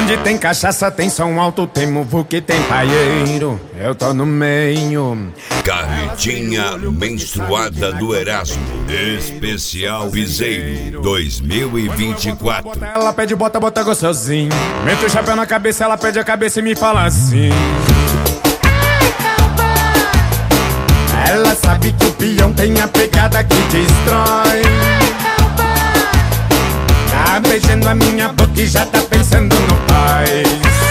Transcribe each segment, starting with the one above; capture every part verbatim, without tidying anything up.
Onde tem cachaça, tem som alto, tem muvuca, tem paieiro. Eu tô no meio. Carretinha menstruada do Erasmo, especial Piseiro dois mil e vinte e quatro. Ela pede bota, bota gostosinho. Mete o chapéu na cabeça, ela pede a cabeça e me fala assim: ela sabe que o peão tem a pegada que destrói. Tá beijando a minha boca e já tá pensando no pai.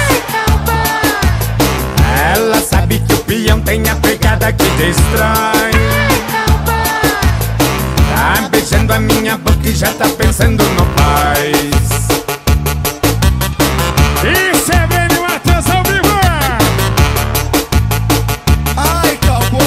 Ela sabe que o peão tem a pegada que destrói. Tá beijando a minha boca e já tá pensando no pai. Isso é Breno Matheus ao vivo. Ai, cowboy.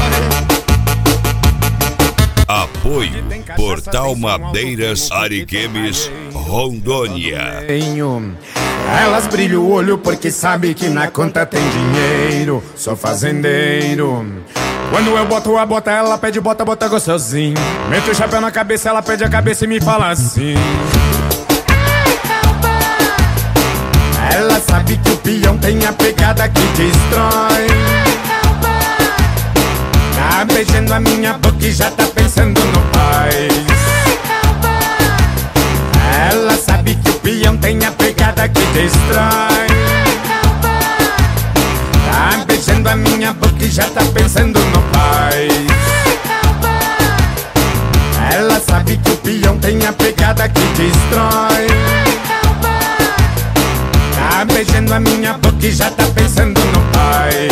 Apoio Portal Madeiras Ariquemes, Rondônia. Elas brilham o olho porque sabe que na conta tem dinheiro. Sou fazendeiro. Quando eu boto a bota, ela pede bota, bota gostosinho. Meto o chapéu na cabeça, ela pede a cabeça e me fala assim: ela sabe que o peão tem a pegada que destrói. Tá beijando a minha boca e já tá pensando no pai. Ela sabe que o peão tem a pegada que destrói. Tá beijando a minha boca e já tá pensando no pai. Ela sabe que o peão tem a pegada que destrói. Tá beijando a minha boca e já tá pensando no pai.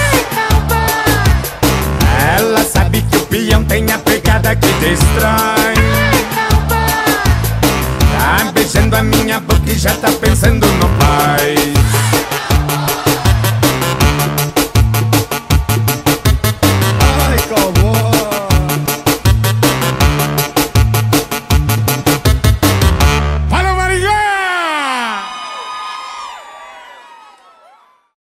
Ela sabe que o peão tem a pegada que destrói. Tá beijando a minha boca e já tá pensando